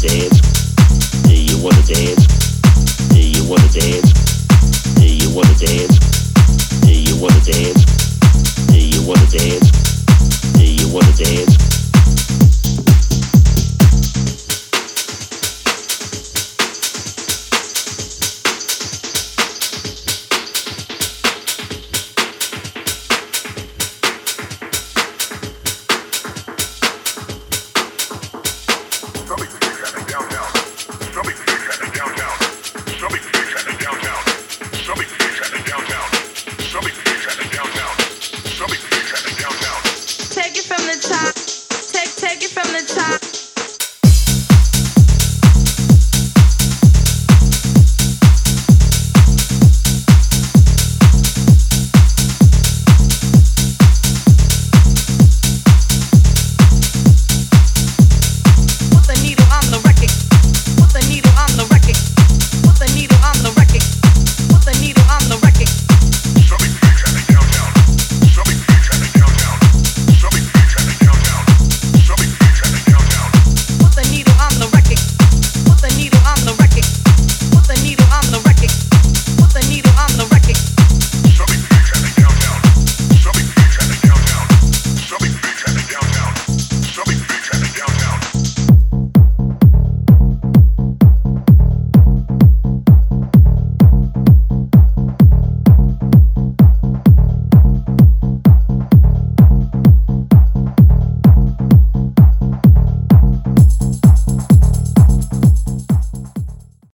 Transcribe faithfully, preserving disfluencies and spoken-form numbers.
dance? Do you wanna dance? Do you wanna dance? Do you wanna dance? Do you wanna dance? Do you wanna dance? Do you wanna dance?